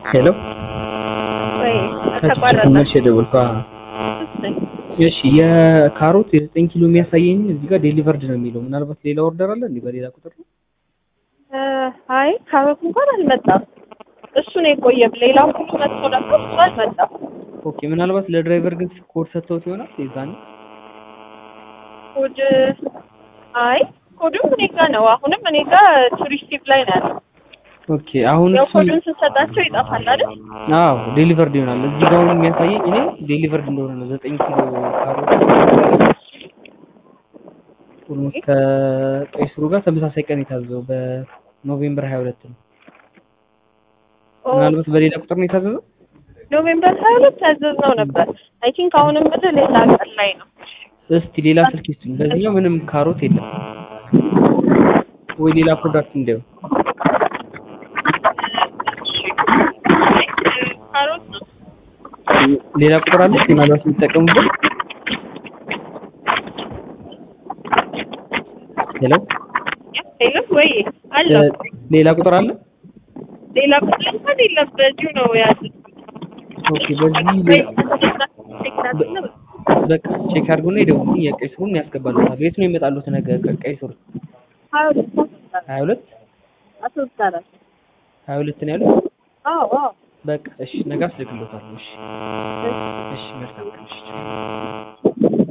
ሄሎ ወይ ተቋረጠ። ትንሽ ደውልኳ። እሺ የካሮት የ9 ኪሎ የሚያሳየኝ እዚህ ጋር ዴሊቨርድ ነው የሚለው። ምናልባት ሌላ ኦርደር አለ እንዴ በሌላ ቁጥር ነው? አይ ካሮት እንኳን አልመጣም። እሱ ነው የቆየው። ሌላው ሁሉ መጥቶ ነበር፣ እሱ አልመጣም። ኦኬ ምናልባት ለድራይቨር ግን ኮድ ሰጥተውት ይሆናል የዛኔ ኮድ አይ ኮዱም እኔ ጋር ነው። አሁንም እኔ ጋር ቱሪስቲቭ ላይ ነው ያለው። ኦኬ አሁን ያው እሱ ኮዱን ስንሰጣቸው ይጠፋል አይደል? አዎ ዴሊቨርድ ይሆናል። እዚህ ጋር አሁን የሚያሳየኝ እኔ ዴሊቨርድ እንደሆነ ነው 9 ኪሎ ካሮት ኦልሞስት ከቀይ ስሩ ጋር ተመሳሳይ ቀን የታዘዘው በኖቬምበር 22 ነው። ምናልባት በሌላ ቁጥር ነው የታዘዘው? ኖቬምበር 22 ያዘዝነው ነበር። አይ ቲንክ አሁንም ምድር ሌላ ቀን ላይ ነው። እስቲ ሌላ ስልክ ይስጡኝ። በዚህኛው ምንም ካሮት የለም ወይ ሌላ ፕሮዳክት እንደው ካሮት ነው። ሌላ ቁጥር አለ ምናልባት የሚጠቀሙበት? ሄሎ ሄሎ ወይ አለ ሌላ ቁጥር አለ? ሌላ ቁጥር እንኳን የለም። በዚሁ ነው ያዘዝነው። ኦኬ በዚህ በቃ ቼክ አድርጉና ይደውሉልኝ። የቀይ ስሩን ያስገባሉታል። የት ነው ይመጣሉት? ነገ ቀይ ስሩ 22 22 ነው ያሉት? አዎ በቃ እሺ ነገ አስልክሎታለሁ። እሺ መልካም ቀን። እሺ